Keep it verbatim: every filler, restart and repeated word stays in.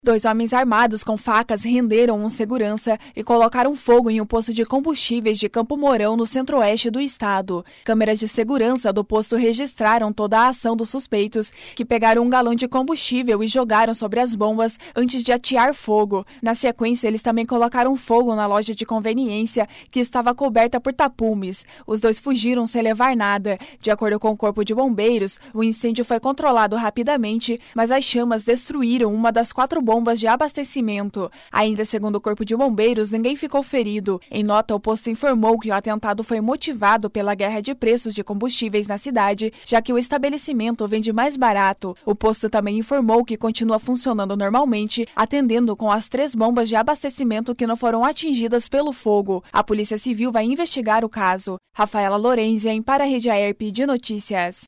Dois homens armados com facas renderam um segurança e colocaram fogo em um posto de combustíveis de Campo Mourão, no centro-oeste do estado. Câmeras de segurança do posto registraram toda a ação dos suspeitos, que pegaram um galão de combustível e jogaram sobre as bombas antes de atear fogo. Na sequência, eles também colocaram fogo na loja de conveniência, que estava coberta por tapumes. Os dois fugiram sem levar nada. De acordo com o Corpo de Bombeiros, o incêndio foi controlado rapidamente, mas as chamas destruíram uma das quatro bombas bombas de abastecimento. Ainda segundo o Corpo de Bombeiros, ninguém ficou ferido. Em nota, o posto informou que o atentado foi motivado pela guerra de preços de combustíveis na cidade, já que o estabelecimento vende mais barato. O posto também informou que continua funcionando normalmente, atendendo com as três bombas de abastecimento que não foram atingidas pelo fogo. A Polícia Civil vai investigar o caso. Rafaela Lorenzia, para a Rede A E R P de Notícias.